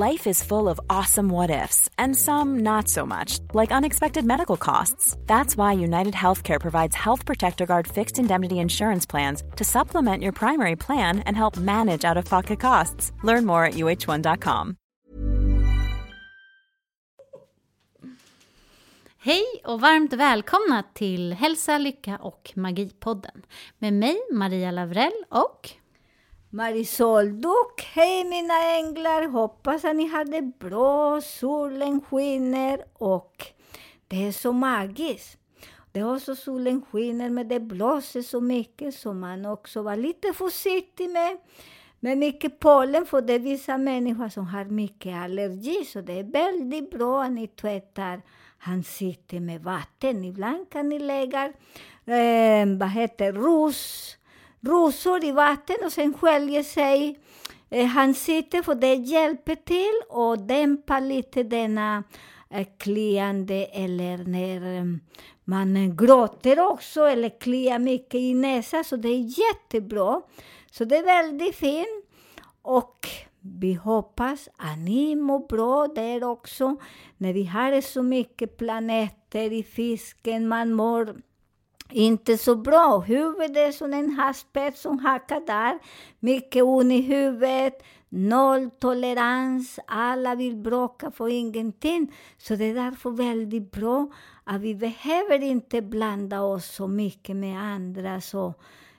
Life is full of awesome what ifs, and some not so much, like unexpected medical costs. That's why United Healthcare provides Health Protector Guard fixed indemnity insurance plans to supplement your primary plan and help manage out-of-pocket costs. Learn more at uh1.com. Hej och varmt välkomna till Hälsa, Lycka och Magipodden. Med mig Maria Lavrell och Marisol Duck. Hej mina änglar, hoppas att ni har det bra, solen skiner och det är så magiskt. Det är också solen skiner men det blåser så mycket så man också var lite försiktig med mycket pollen, för det är vissa människor som har mycket allergi, så det är väldigt bra att ni tvättar ansiktet med vatten. Ibland kan ni lägga rosor i vatten och sen sköljer sig ansiktet, för det hjälper till och dämpa lite denna kliande, eller när man gråter också eller kliar mycket i näsan, så det är jättebra. Så det är väldigt fint och vi hoppas att ni mår bra där också. När vi har så mycket planeter i fisken, man mår inte så bra. Huvudet är som en haspett som hackar där. Mycket ont i huvudet. Nolltolerans. Alla vill bråka för ingenting. Så det är därför väldigt bra att vi behöver inte blanda oss så mycket med andra. Så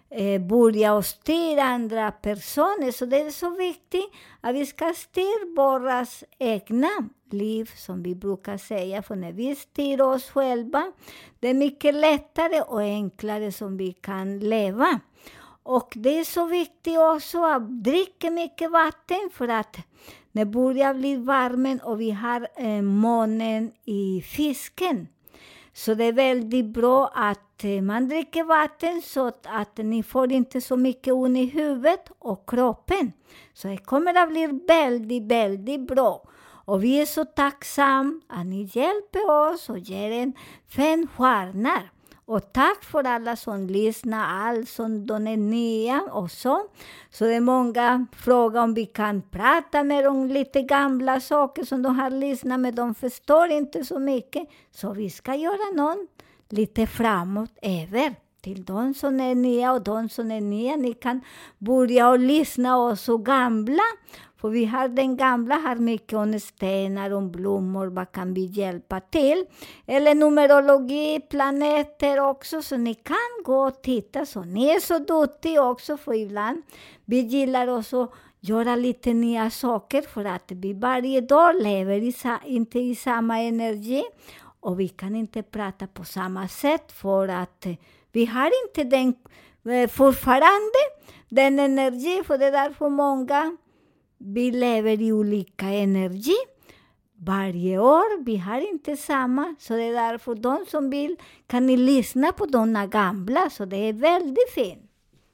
börja och styra andra personer. Så det är så viktigt att vi ska styra våras egna liv, som vi brukar säga. För när vi styr oss själva, det är mycket lättare och enklare som vi kan leva. Och det är så viktigt också att dricka mycket vatten, för att när det börjar bli varmen och vi har månen i fisken. Så det är väldigt bra att man dricker vatten så att ni får inte så mycket ont i huvudet och kroppen. Så det kommer att bli väldigt, väldigt bra. Och vi är så tacksamma att ni hjälper oss och ger en 5 stjärnor. Och tack för alla som lyssnar, allt som de är nya och så. Så det är många frågor om vi kan prata med dem lite gamla saker som de har lyssnat, men de förstår inte så mycket. Så vi ska göra någon lite framåt över till de som är nya, och de som är nya, ni kan börja och lyssna och så gamla. För vi har den gamla har mycket om stenar, om blommor, vad kan vi hjälpa till? Eller numerologi, planeter också, så ni kan gå och titta. Så ni är så duktiga också, för ibland vi gillar också att göra lite nya saker, för att vi varje dag lever inte i samma energi. Och vi kan inte prata på samma sätt, för att vi har inte den fortfarande den energi, för det är därför många vi lever i olika energi. Varje år, vi har inte samma. Så det är därför de som vill kan ni lyssna på de gamla. Så det är väldigt fint.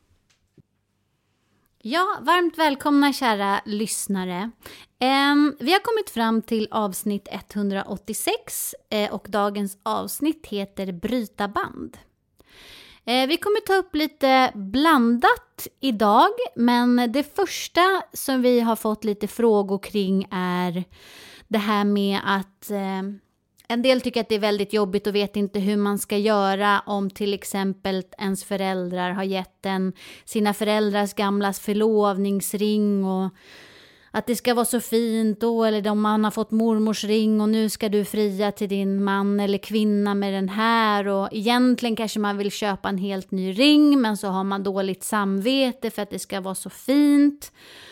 Ja, varmt välkomna kära lyssnare. Vi har kommit fram till avsnitt 186 och dagens avsnitt heter Bryta band. Vi kommer ta upp lite blandat idag, men det första som vi har fått lite frågor kring är det här med att en del tycker att det är väldigt jobbigt och vet inte hur man ska göra om till exempel ens föräldrar har gett sina föräldrars gamla förlovningsring, och att det ska vara så fint då, eller om man har fått mormors ring och nu ska du fria till din man eller kvinna med den här, och egentligen kanske man vill köpa en helt ny ring, men så har man dåligt samvete för att det ska vara så fint.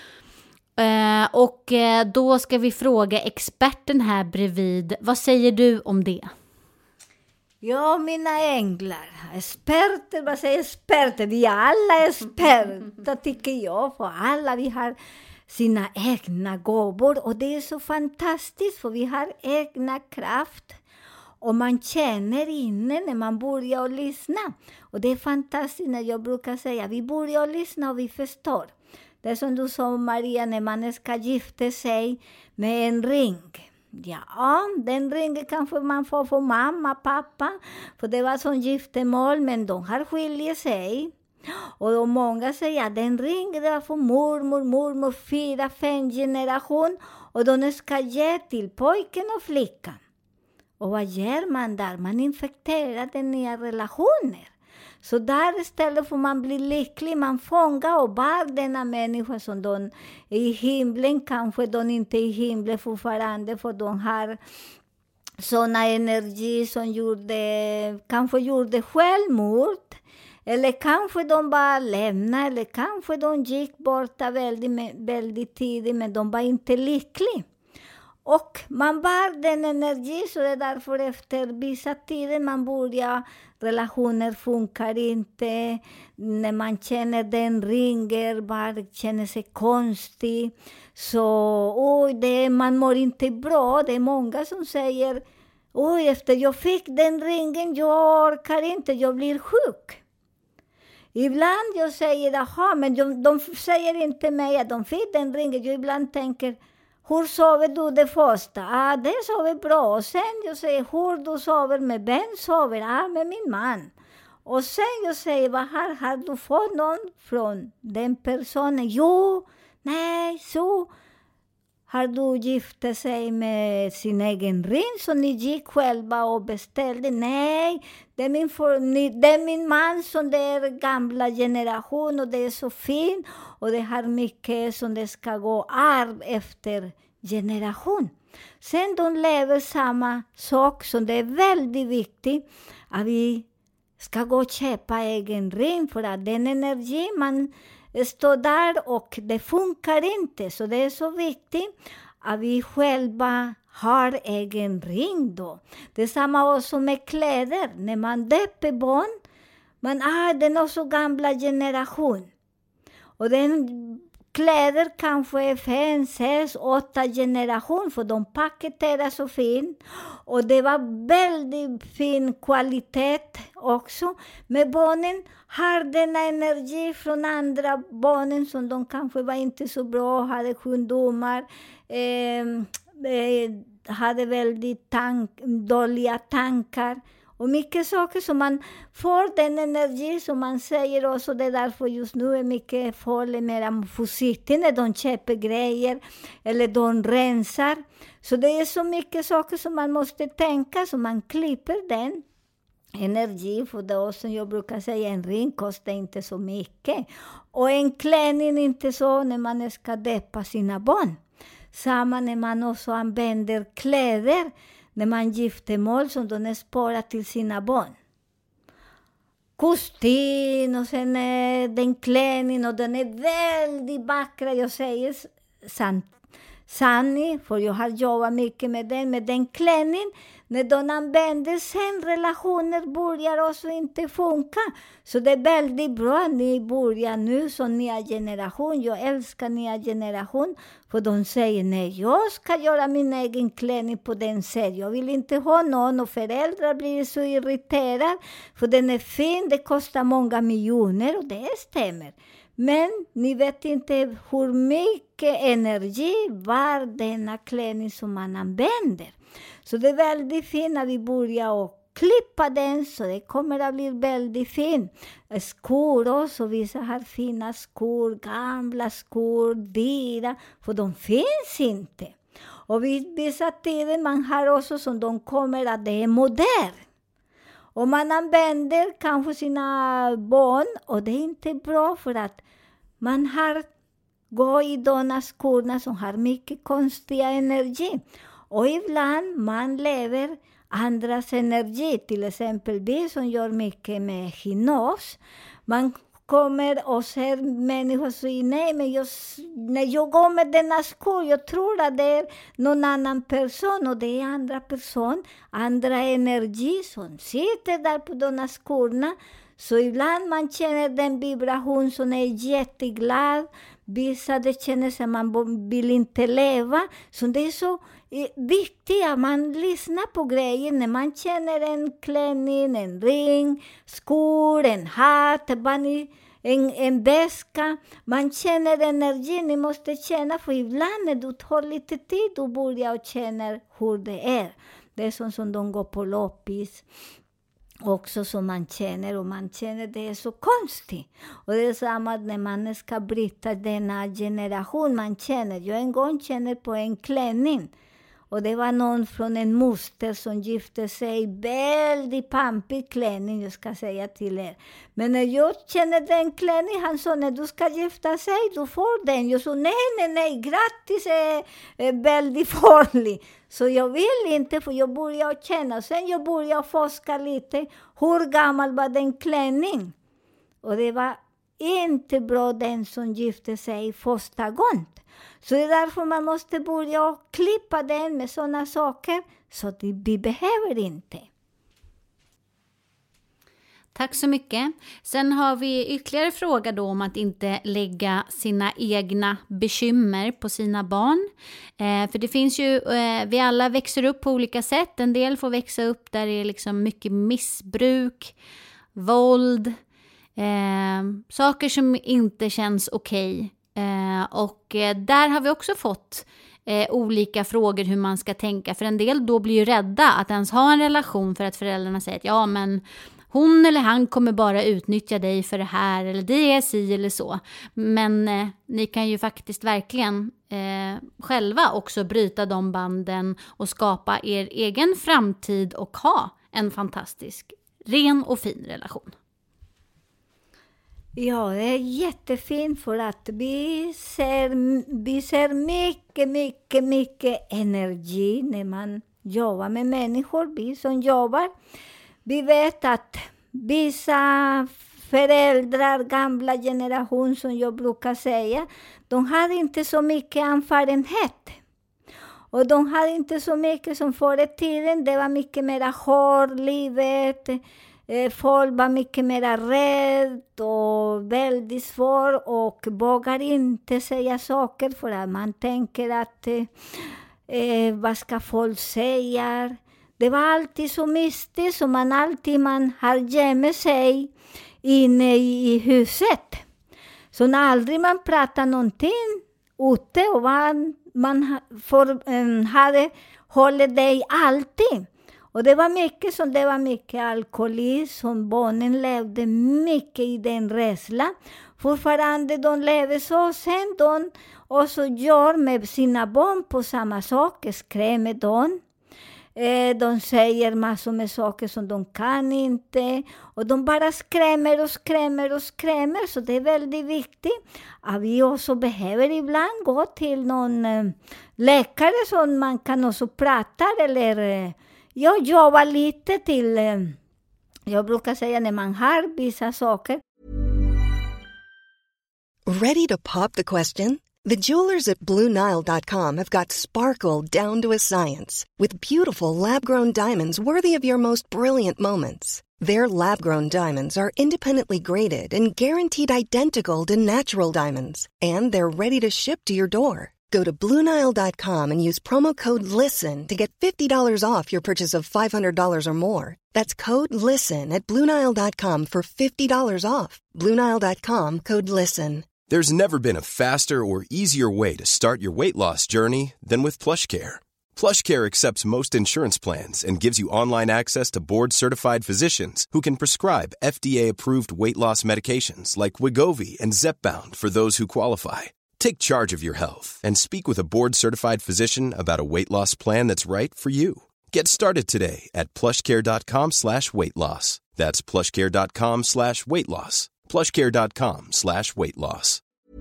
Och då ska vi fråga experten här bredvid, vad säger du om det? Ja, mina änglar, experter, vad säger experter? Vi är alla experter tycker jag, för alla vi har sina egna gåvor, och det är så fantastiskt, för vi har egna kraft och man känner inne när man börjar lyssna, och det är fantastiskt. När jag brukar säga vi börjar lyssna och vi förstår. Det är som du sa, Maria, när man ska gifta sig med en ring. Ja, den ringen kanske man får mamma, pappa, för det var som giftermål, men de har skilt sig. Och då många säger att den ringer från mormor, 4-5 generation. Och de ska ge till pojken och flickan. Och vad gör man där? Man infekterar den nya relationer. Så där istället får man bli lycklig. Man fångar och bär denna människa som de är i himlen. Kanske de inte är i himlen fortfarande. För de har sådana energi som kanske gjorde självmord. Eller kanske de bara lämnade. Eller kanske de gick borta väldigt tidigt. Men de var inte lyckliga. Och man bär den energi, så det är därför efter vissa tider man börjar, relationer funkar inte, när man känner den ringer, bara känner sig konstig, så man mår inte bra. Det är många som säger, efter jag fick den ringen, jag orkar inte, jag blir sjuk. Ibland jag säger, men de säger inte mig att de fick den ringen, jag ibland tänker, hur sover du det första? Det sover bra. Och sen jag säger, hur du sover med vem sover? Med min man. Och sen jag säger, har du fått någon från den personen? Jo, nej, så. Har du gift sig med sin egen ring så ni gick själva och beställde? Nej, det är min man som det är gamla generation och det är så fint. Och det har mycket som det ska gå arv efter generation. Sen de lever samma sak som det är väldigt viktigt att vi ska gå och köpa egen ring. För att den energi man står där och det funkar inte. Så det är så viktigt att vi själva har egen ring då. Det är samma också med kläder. När man döper barn, den är så gamla generation. Och den kläder kanske är 5, 6, 8 generation, för de paketerar så fint. Och det var väldigt fin kvalitet också. Men barnen har denna energi från andra barnen som de kanske var inte så bra, hade sjukdomar, hade väldigt dåliga tankar. Och mycket saker som man får den energi som man säger också. Det är därför just nu är mycket folk mer försiktiga när de köper grejer eller de rensar. Så det är så mycket saker som man måste tänka, så man klipper den energi. För det som jag brukar säga, en ring kostar inte så mycket. Och en klänning inte så när man ska döpa sina barn. Samma när man också använder kläder. När man giftermål som de är sparat till sina barn. Kostym och sen den klänning och den är väldigt vackra. Jag säger sanning, för jag har jobbat mycket med den klänning. När de använder sen relationer börjar också inte funka. Så det är väldigt bra att ni börjar nu som nya generation. Jag älskar nya generation. För de säger, nej, jag ska göra min egen klänning på den sätt. Jag vill inte ha någon, och föräldrar blir så irriterade. För den är fin, det kostar många miljoner, och det stämmer. Men ni vet inte hur mycket energi var denna klänning som man använder. Så det är väldigt fint när vi börjar och klippa den, så det kommer att bli väldigt fint. Skor också, vissa har fina skor, gamla skor, dyra, för de finns inte. Och vid vissa tider man har också som de kommer att det är modern. Och man använder kanske sina barn, och det är inte bra för att man har gå i de skorna som har mycket konstiga energi. Och ibland man lever andras energi. Till exempel vi som gör mycket med hypnos. Man kommer och ser människor och säger, nej, men när jag går med denna skor, jag tror att det är någon annan person, och det är andra person, andra energi som sitter där på de skorna. Så ibland man känner den vibration som är jätteglad. Vissa det känner sig man vill inte leva. Så det är så viktigt att man lyssnar på grejer. När man känner en klänning, en ring, skor, en hatt, en väska. Man känner energin, ni måste känna. För ibland när du tar lite tid, du börjar känna hur det är. Det är som de går på loppis. också som man känner, och man känner det är så konstigt. Och det är samma när man ska bryta denna generation man känner. Jag en gång känner på en klänning. Och det var någon från en moster som gifte sig. Väldigt pampig klänning, jag ska säga till er. Men när jag känner den klänning, han sa, när du ska gifta sig, du får den. Jag sa, nej, grattis är väldigt farlig. Så jag vill inte, för jag började känna. Sen jag började forska lite. Hur gammal var den klänning? Och det var inte bra den som gifte sig första gången. Så det är därför man måste börja klippa den med sådana saker. Så att vi behöver inte. Tack så mycket. Sen har vi ytterligare fråga då om att inte lägga sina egna bekymmer på sina barn. För det finns ju, vi alla växer upp på olika sätt. En del får växa upp där det är liksom mycket missbruk, våld, saker som inte känns okej. Och där har vi också fått olika frågor hur man ska tänka. För en del då blir ju rädda att ens ha en relation för att föräldrarna säger att ja, men hon eller han kommer bara utnyttja dig för det här eller det är si eller så. Men ni kan ju faktiskt verkligen själva också bryta de banden och skapa er egen framtid och ha en fantastisk, ren och fin relation. Ja, det är jättefint för att vi ser mycket energi när man jobbar med människor. Vi som jobbar, vi vet att vissa föräldrar, gamla generation som jag brukar säga, de har inte så mycket erfarenhet. Och de har inte så mycket som förr i tiden. Det var mycket mer hårt livet. Folk var mycket mer rädd och väldigt svår och vågar inte säga saker för att man tänker att vad ska folk säga? Det var alltid så mystiskt som man har gömt sig inne i huset. Så när aldrig man pratar någonting ute och man hade hållit dig alltid. Och det var mycket alkoholism, som barnen levde mycket i den rädslan. Fortfarande de lever så, sen de också gör med sina barn på samma sak, skrämmer dem. De säger massor med saker som de kan inte. Och de bara skrämmer. Så det är väldigt viktigt att vi också behöver ibland gå till någon läkare som man kan också prata eller... Jag jobbar lite till, jag brukar säga när man har vissa saker. Ready to pop the question? The jewelers at BlueNile.com have got sparkle down to a science with beautiful lab-grown diamonds worthy of your most brilliant moments. Their lab-grown diamonds are independently graded and guaranteed identical to natural diamonds, and they're ready to ship to your door. Go to BlueNile.com and use promo code LISTEN to get $50 off your purchase of $500 or more. That's code LISTEN at BlueNile.com for $50 off. BlueNile.com, code LISTEN. There's never been a faster or easier way to start your weight loss journey than with PlushCare. PlushCare accepts most insurance plans and gives you online access to board-certified physicians who can prescribe FDA-approved weight loss medications like Wegovy and Zepbound for those who qualify. Take charge of your health and speak with a board-certified physician about a weight loss plan that's right for you. Get started today at plushcare.com/weightloss. That's plushcare.com/weightloss. plushcare.com/weightloss.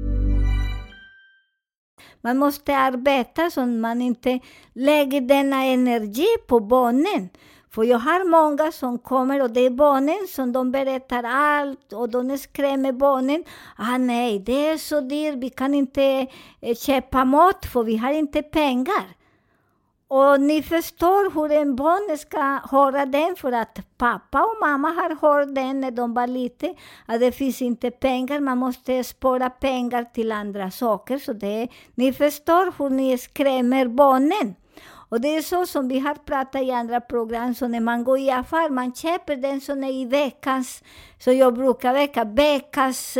Man måste arbeta så man inte lägger denna energi på barnen. För jag har många som kommer och det är barnen som de berättar allt och de skrämmer barnen. Nej, det är så dyrt, vi kan inte köpa mat för vi har inte pengar. Och ni förstår hur en barn ska höra den för att pappa och mamma har hört den när de var lite. Att det finns inte pengar, man måste spara pengar till andra saker. Så ni förstår hur ni skrämmer barnen. Och det är så som vi har pratat i andra program. Så när man går i affär, man köper den som är i veckans, så jag brukar veckans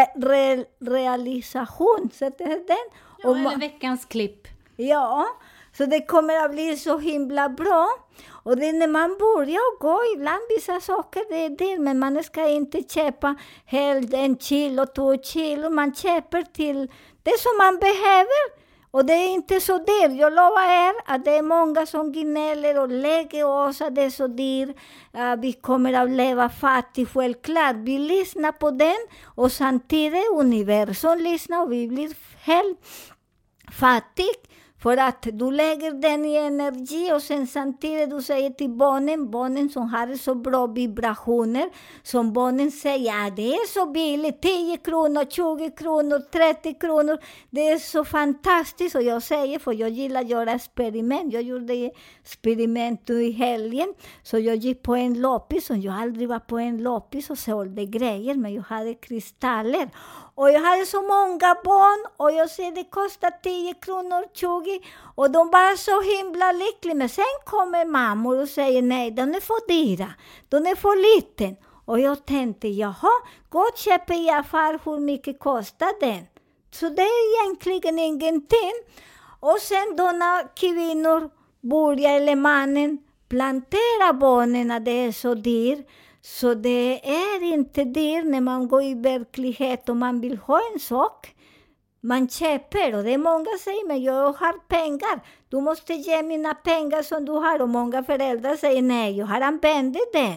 realisation. Så det är den. Ja, eller veckans klipp. Ja, Så det kommer att bli så himla bra. Och det är när man börjar gå, ibland vissa saker, det är det. Men man ska inte köpa helt 1 kilo, 2 kilo. Man köper till det som man behöver. Och det är inte så dyrt. Jag lovar er att det är många som gnäller och lägger oss att det är så dyrt. Vi kommer att leva fattigt, självklart. Vi lyssnar på den och samtidigt universum lyssnar och vi blir helt fattigt. För att du lägger den i energi och sen samtidigt du säger till barnen som har så bra vibrationer, som barnen säger, det är så billigt, 10 kronor, 20 kronor, 30 kronor, det är så fantastiskt. Och jag säger, för jag gillar att göra experiment, jag gjorde experiment i helgen, så jag gick på en loppis, och jag aldrig var på en loppis och sålde grejer, men jag hade kristaller. Och jag hade så många barn och jag ser det kostar 10 kronor, 20. Och de var så himla lyckliga. Men sen kommer mammor och säger nej, den är för dyra. Den är för liten. Och jag tänkte, jaha, gå och köpa i affär, hur mycket kostar den? Så det är egentligen ingenting. Och sen då när kvinnor börjar, eller mannen, plantera barnen att det är så dyrt. Så det är inte det när man går i verklighet och man vill ha en sak. Man köper, och det är många som säger, men jag har pengar. Du måste ge mina pengar som du har. Och många föräldrar säger, nej, jag har använt den.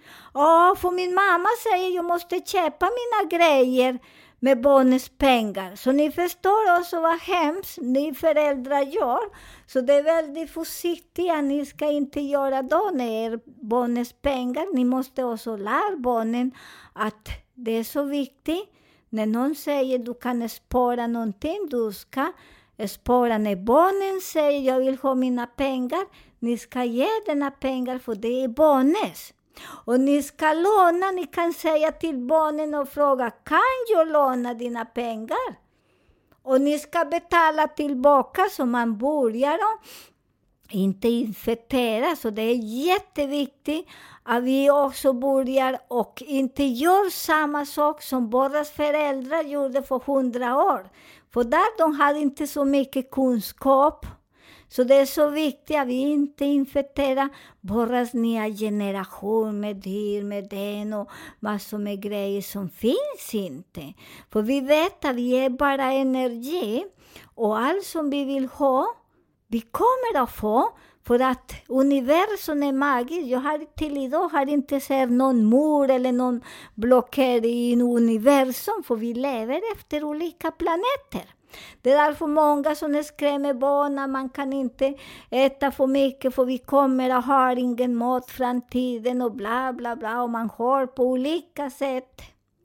För min mamma säger, jag måste köpa mina grejer med barnens pengar. Så ni förstår också vad hemskt ni föräldrar gör. Så det är väldigt försiktiga. Ni ska inte göra då när barnens pengar. Ni måste också lära barnen att det är så viktigt. När någon säger du kan spara någonting, du ska spara. När barnen säger jag vill ha mina pengar, ni ska ge denna pengar för det är barnens. Och ni ska låna, ni kan säga till barnen och fråga, kan jag låna dina pengar? Och ni ska betala tillbaka så man börjar och inte infektera. Så det är jätteviktigt att vi också börjar och inte gör samma sak som våra föräldrar gjorde för 100 år. För där de hade inte så mycket kunskap. Så det är så viktigt att vi inte infekterar våra nya generation med det, med den och massor med grejer som finns inte. För vi vet att vi är bara energi och allt som vi vill ha, vi kommer att få. För att universum är magiskt. Jag har till idag inte sett någon mur eller någon blockering i universum. För vi lever efter olika planeter. Det är därför många som skrämmer barn. Man kan inte äta för mycket för vi kommer att ha ingen mat framtiden och bla bla bla. Och man har på olika sätt.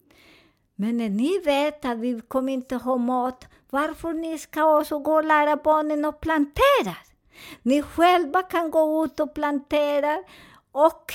Men när ni vet att vi kommer inte ha mat. Varför ni ska också gå och lära barnen att plantera? Ni själva kan gå ut och plantera och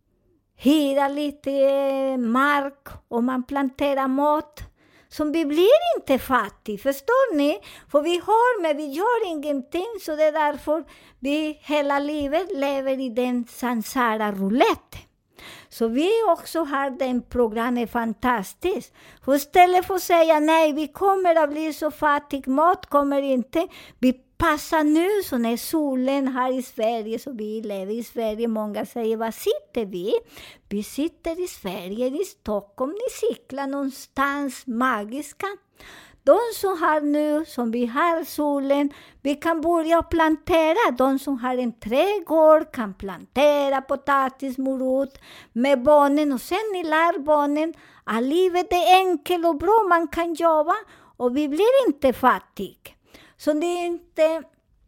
hyra lite mark och man planterar mat. Som vi blir inte fattig, förstår ni? För vi har, men vi gör ingenting. Så det är därför vi hela livet lever i den sansara roulette. Så vi också har den programmet fantastiskt. För istället för att säga nej, vi kommer att bli så fattig, mat kommer inte. Vi passar nu så när solen här i Sverige, så vi lever i Sverige. Många säger, var sitter vi? Vi sitter i Sverige, i Stockholm. Ni cyklar någonstans magiska. De som har nu, som vi har solen, vi kan börja plantera. De som har en trädgård kan plantera potatis, morot med barnen. Och sen ni lär barnen att livet är enkelt och bra. Man kan jobba och vi blir inte fattig. Så det är inte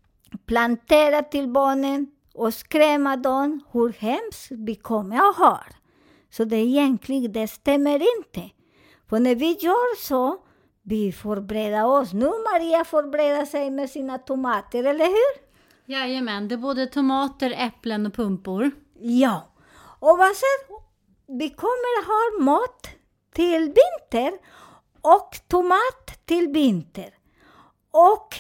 plantera till barnen och skrämma dem hur hemskt vi kommer att ha. Så det egentligen, det stämmer inte. För när vi gör så, vi förbereder oss. Nu Maria förbereder sig med sina tomater, eller hur? Jajamän, det är både tomater, äpplen och pumpor. Ja, och vad säger vi kommer att ha mat till vinter och tomat till vinter. Och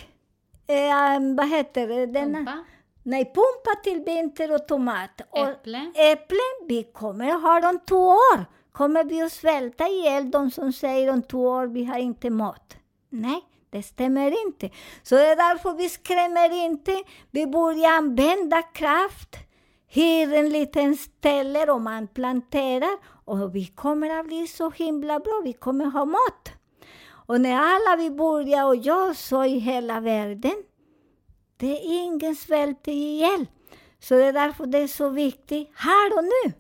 vad heter det? Pumpa? Nej, pumpa till vinter och tomat. Äpple? Äpplen, vi kommer att ha dem 2 år. Kommer vi att svälta ihjäl de som säger om 2 år vi har inte mat? Nej, Det stämmer inte. Så det är därför vi skrämmer inte. Vi börjar använda kraft. Hyr en liten ställe och man planterar. Och vi kommer att bli så himla bra. Vi kommer ha mat. Och när alla vi börjar och gör så i hela världen. Det är ingen svälter ihjäl. Så det är därför det är så viktigt här och nu.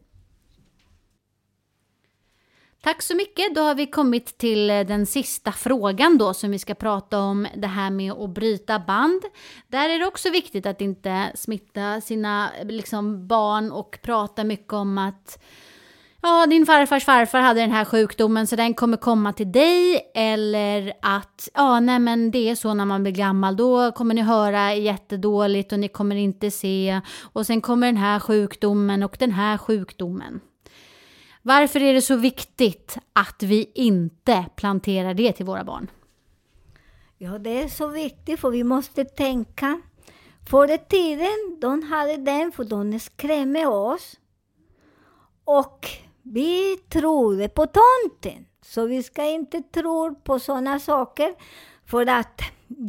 Tack så mycket. Då har vi kommit till den sista frågan då som vi ska prata om, det här med att bryta band. Där är det också viktigt att inte smitta sina barn och prata mycket om att din farfars farfar hade den här sjukdomen så den kommer komma till dig, eller att men det är så när man blir gammal, då kommer ni höra jättedåligt och ni kommer inte se, och sen kommer den här sjukdomen och den här sjukdomen. Varför är det så viktigt att vi inte planterar det till våra barn? Ja, det är så viktigt för vi måste tänka. Förr i tiden, de hade den för de skrämde oss. Och vi trodde på tomten. Så vi ska inte tro på sådana saker. För att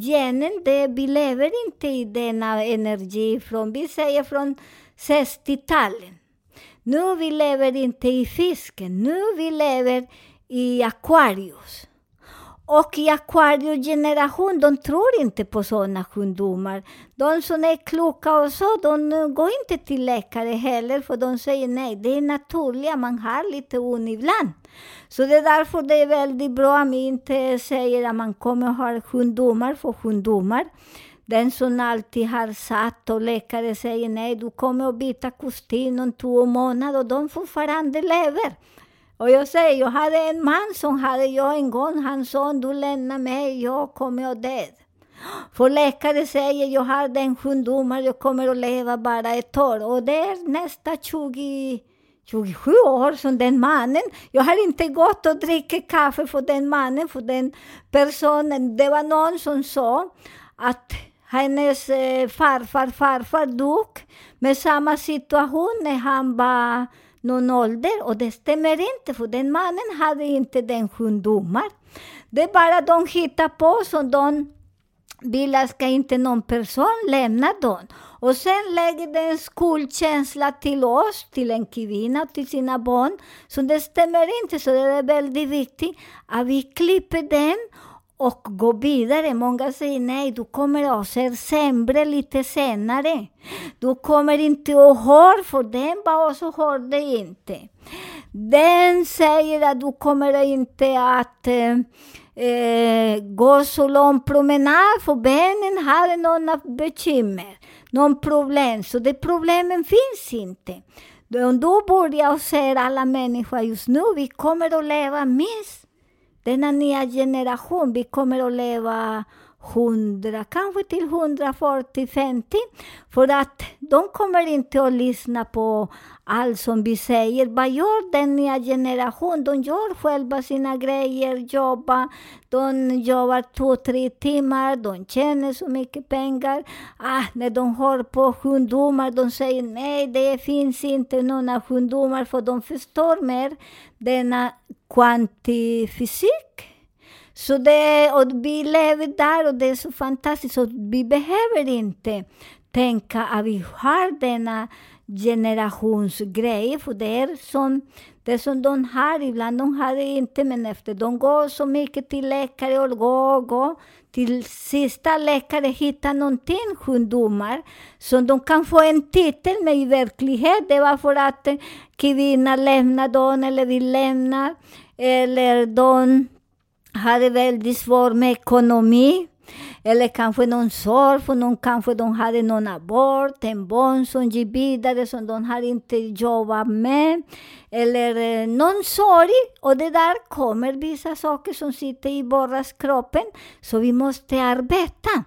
vi lever inte i denna energi vi säger från 60-talet. Nu vi lever inte i fisken, nu vi lever i Aquarius. Och i Aquarius-generation, de tror inte på sådana sjukdomar. De som är kloka och så, de går inte till läkare heller. För de säger nej, det är naturligt, man har lite ont ibland. Så det är därför det är väldigt bra att man inte säger att man kommer att ha sjukdomar. Den som alltid har satt och läkare säger nej, du kommer att byta kostym om 2 månader och de fortfarande lever. Och jag säger, jag hade en man som hade jag en gång, han sa, du lämnar mig, jag kommer att dö. För läkare säger, jag har den sjukdomen, jag kommer att leva bara 1 år. Och det är nästan 27 år som den mannen. Jag har inte gått och drickit kaffe för den mannen, för den personen. Det var någon som sa att hennes farfar dog med samma situation när han var någon ålder. Och det stämmer inte, för den mannen hade inte den sjukdomar. Det är bara de hittar på som de vill ska inte någon person lämna dem. Och sen lägger det en skuldkänsla till oss, till en kvinna, till sina barn. Så det stämmer inte, så det är väldigt viktigt att vi klipper den och går vidare. Många säger nej, du kommer att se sämre lite senare. Du kommer inte att höra, för den bara så hör det inte. Den säger att du kommer inte att gå så lång promenad, för benen har någon bekymmer, någon problem. Så det problemen finns inte. Om du börjar se alla människor just nu, vi kommer att leva minst denna nya generation, vi kommer att leva 100, kanske till 140, 50. För att de kommer inte att lyssna på allt som vi säger. Vad gör den nya generation? De gör själva sina grejer, de jobbar 2-3 timmar, de tjänar så mycket pengar. När de hör på sjukdomar, de säger nej, det finns inte några sjukdomar, för de förstår mer denna kvantifysik. Så och vi lever där och det är så fantastiskt. Så vi behöver inte tänka att vi har denna generationsgrej. För det som de har, ibland de har det inte. Men efter de går så mycket till läkare och går till sista läkare hittar någonting sjukdomar. Så de kan få en titel, men i verklighet det var för att kvinnan lämnar dem eller vill lämna. Eller de hade väldigt svårt med ekonomi. Eller kanske någon sorg, för kanske de hade någon abort, en barn som gick vidare som de hade inte jobbat med. Eller någon sorg. Och det där kommer vissa saker som sitter i vardagsskroppen. Så vi måste arbeta.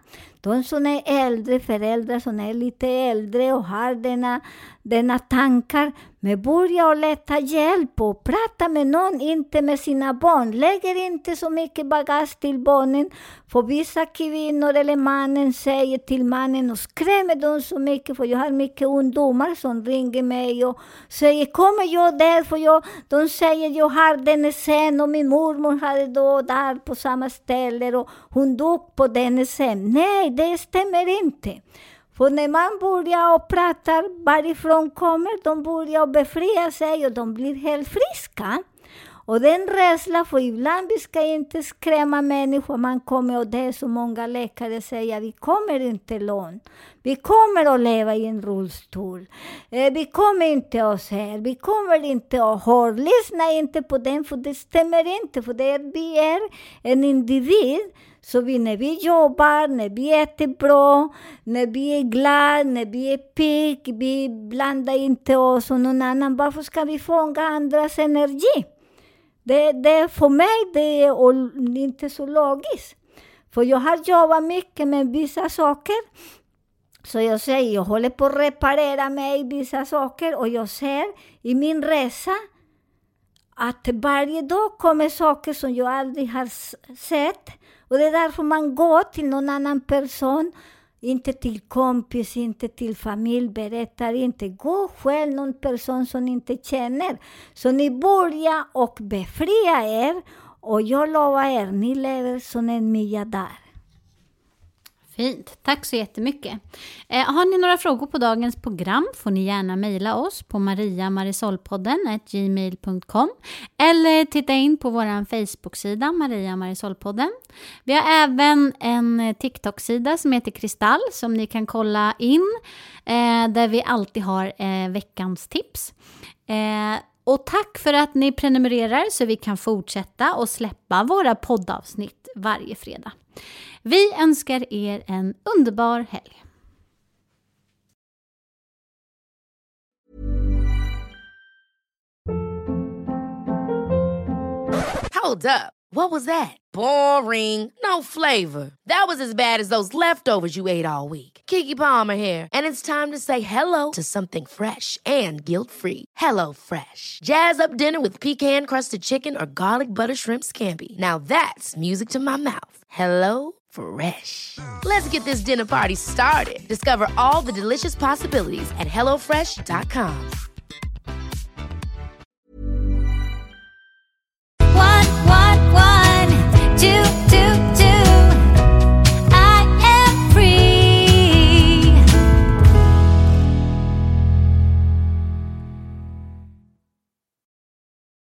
De som är äldre, föräldrar som är lite äldre och har denna tankar. Men börja och leta hjälp och prata med någon, inte med sina barn. Lägger inte så mycket bagage till barnen. För vissa kvinnor eller mannen säger till mannen och skrämmer dem så mycket. För jag har mycket ungdomar som ringer mig och säger, kommer jag där? För de säger, jag har den sen och min mormor hade då där på samma ställe och hon dog på den sen. Nej, det stämmer inte. För när man börjar och pratar varifrån kommer, de börjar befria sig och de blir helt friska. Och den rädsla, för ibland vi ska inte skrämma människor, man kommer och det är så många läkare säger, vi kommer inte långt. Vi kommer att leva i en rullstol. Vi kommer inte att se, vi kommer inte att höra. Lyssna inte på den, för det stämmer inte. För vi är en individ. Så när vi jobbar, när vi äter bra, när vi är glada, när vi är pigg, vi blandar inte oss och någon annan. Varför ska vi fånga andras energi? Det för mig det är inte så logiskt. För jag har jobbat mycket med vissa saker. Så jag säger, jag håller på att reparera mig vissa saker. Och jag ser i min resa att varje dag kommer saker som jag aldrig har sett. Och det är därför man går till någon annan person. Inte till kompis, inte till familj, berättar inte. Gå själv någon person som inte känner. Så ni börjar och befria er. Och jag lovar er, ni lever som en miljardär. Fint, tack så jättemycket. Har ni några frågor på dagens program får ni gärna mejla oss på mariamarisolpodden@gmail.com eller titta in på vår Facebook-sida Maria Marisolpodden. Vi har även en TikTok-sida som heter Kristall som ni kan kolla in där vi alltid har veckans tips. Och tack för att ni prenumererar så vi kan fortsätta och släppa våra poddavsnitt varje fredag. Vi önskar er en underbar helg. Hold up. What was that? Boring. No flavor. That was as bad as those leftovers you ate all week. Keke Palmer here, and it's time to say hello to something fresh and guilt-free. Hello Fresh. Jazz up dinner with pecan-crusted chicken or garlic butter shrimp scampi. Now that's music to my mouth. Hello Fresh. Let's get this dinner party started. Discover all the delicious possibilities at HelloFresh.com.